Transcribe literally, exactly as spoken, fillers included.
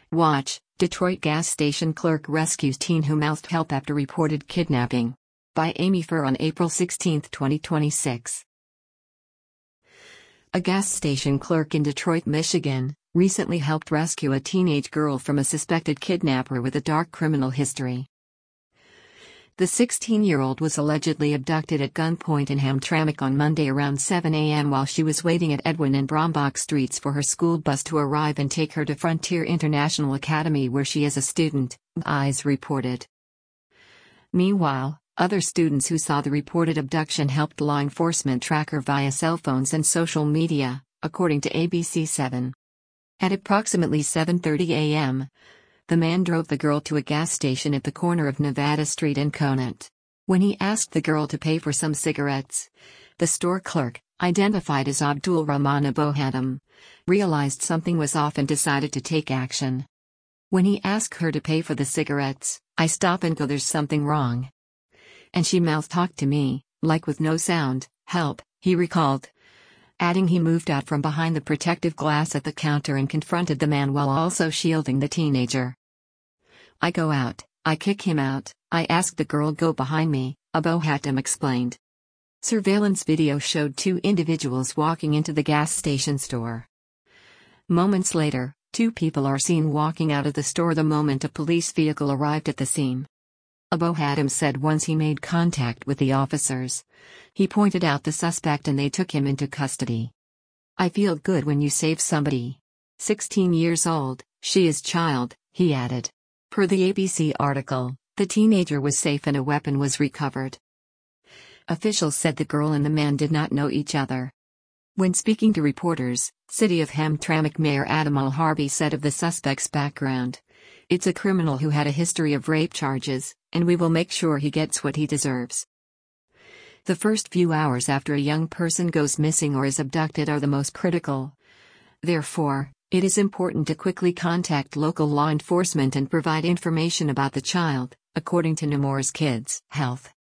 Watch, Detroit gas station clerk rescues teen who mouthed help after reported kidnapping. By Amy Furr on April sixteenth, twenty twenty-six. A gas station clerk in Detroit, Michigan, recently helped rescue a teenage girl from a suspected kidnapper with a dark criminal history. The sixteen-year-old was allegedly abducted at gunpoint in Hamtramck on Monday around seven a m while she was waiting at Edwin and Brombach Streets for her school bus to arrive and take her to Frontier International Academy where she is a student, Eyes reported. Meanwhile, other students who saw the reported abduction helped law enforcement track her via cell phones and social media, according to A B C seven. At approximately seven thirty a m, the man drove the girl to a gas station at the corner of Nevada Street and Conant. When he asked the girl to pay for some cigarettes, the store clerk, identified as Abdul Rahman Abohadam, realized something was off and decided to take action. When he asked her to pay for the cigarettes, I stop and go, "There's something wrong." And she mouth talked to me, like with no sound, "Help," he recalled. Adding he moved out from behind the protective glass at the counter and confronted the man while also shielding the teenager. "I go out, I kick him out, I ask the girl go behind me," Abohadam explained. Surveillance video showed two individuals walking into the gas station store. Moments later, two people are seen walking out of the store the moment a police vehicle arrived at the scene. Abohadam said once he made contact with the officers, he pointed out the suspect and they took him into custody. "I feel good when you save somebody. sixteen years old, she is child," he added. Per the A B C article, the teenager was safe and a weapon was recovered. Officials said the girl and the man did not know each other. When speaking to reporters, City of Hamtramck Mayor Adam Al-Harbi said of the suspect's background, "It's a criminal who had a history of rape charges, and we will make sure he gets what he deserves." The first few hours after a young person goes missing or is abducted are the most critical. Therefore, it is important to quickly contact local law enforcement and provide information about the child, according to Nemours Kids Health.